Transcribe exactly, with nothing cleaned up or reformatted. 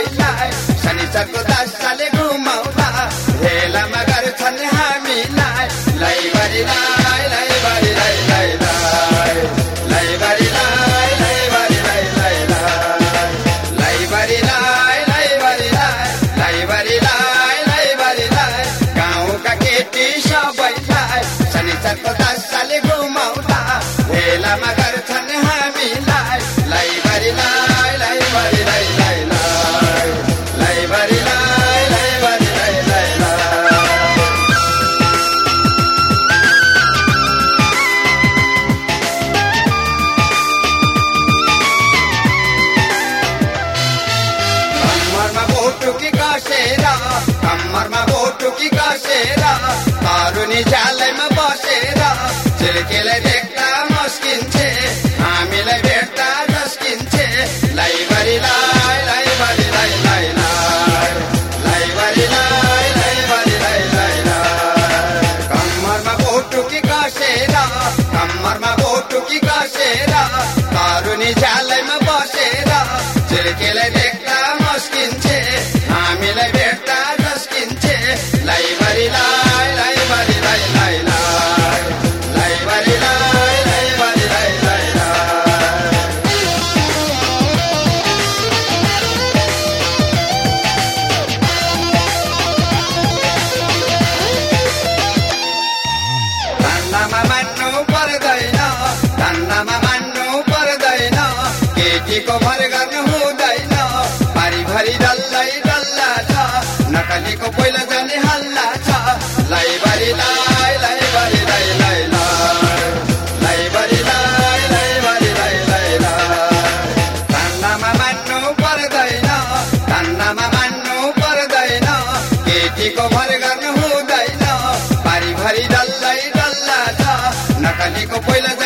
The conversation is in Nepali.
सबैलाई शनिचरको दशले घुमाउँदा हेलामा गर्छन् हामीलाई लैबरी लाई लैबरी लाई लाई लाई लैबरी लाई लैबरी लाई लाई लाई लैबरी लाई लैबरी लाई लैबरी लाई लैबरी लाई गाउँका केटी सबैलाई शनिचरको दशले घुमाउँदा हेलामा गर्छन् हामीलाई लैबरी लाई लैबरी लाई लाई लाई लैबरी लाई लैबरी लाई लाई लाई कम्मरमा बोटुकी कसेर कम्मरमा बोटुकी कसेर तरुनी झ्यालैमा बसेर छिर्केलाई देख्दा मस्किन्छे हामीलाई भेट्दा झस्किन्छे लैबरी लाई लैबरी लाई लाई लाई लैबरी लाई लैबरी लाई लाई लाई कम्मरमा बोटुकी कसेर कम्मरमा बोटुकी कसेर तरुनी झ्यालैमा बसेर छिर्केलाई देख्दा मस्किन्छे हामीलाई भेट्दा झस्किन्छे लैबरी लाई लैबरी लाई लाई लाई लैबरी लाई लैबरी लाई लाई लाई धन्दामा मान्नु पर्दैन धन्दामा मान्नु पर्दैन केटीको भर गर्नु हुँदैन पारिभरि डल्लै डल्ला छ नकलीको पहिला जाने हल्ला छ लैबरी लाई लैबरी लाई लाई लाई लैबरी लाई लैबरी लाई लाई लाई धन्दामा मान्नु पर्दैन धन्दामा मान्नु पर्दैन केटीको भर गर्नु हुँदैन पारिभरि डल्लै डल्ला छ नकलीको पहिला